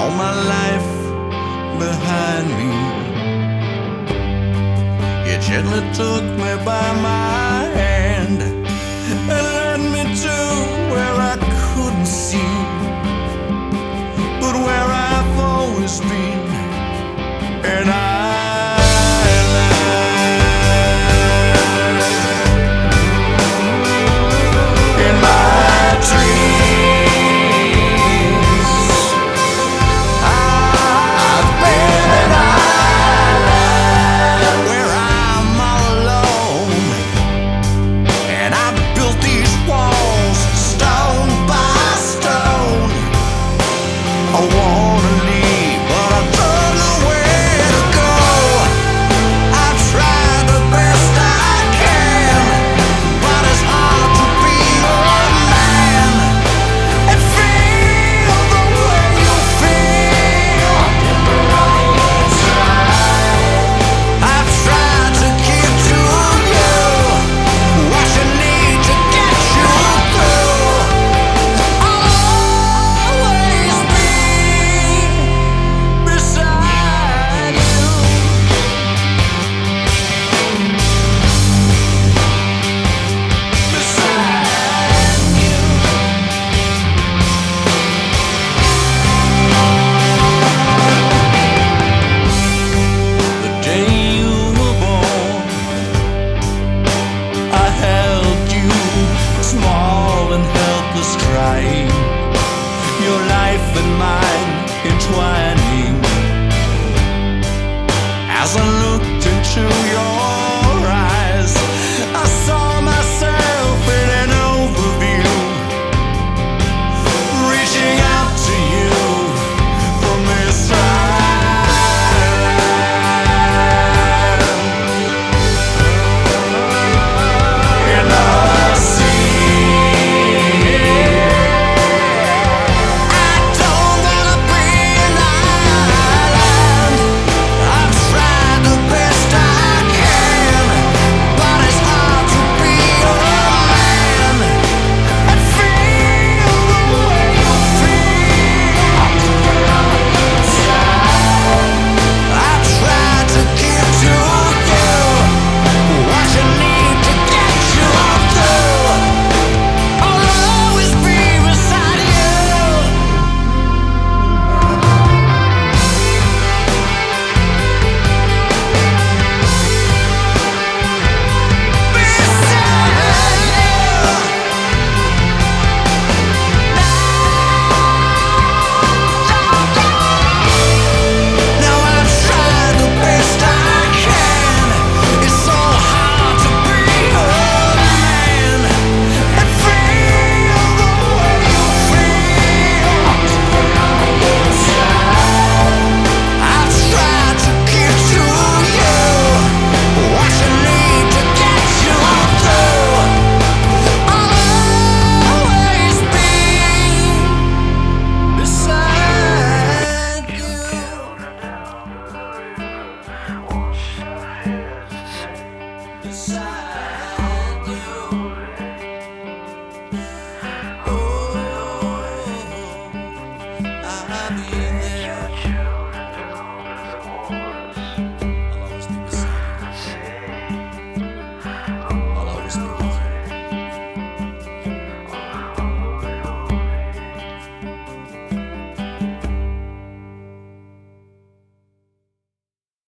all my life behind me. You gently took me by my hand and led me to where I couldn't see, but where I've always been. And your life and mine entwining. As I looked into your eyes, I saw myself in an overview, reaching out to you from this side. And I see side.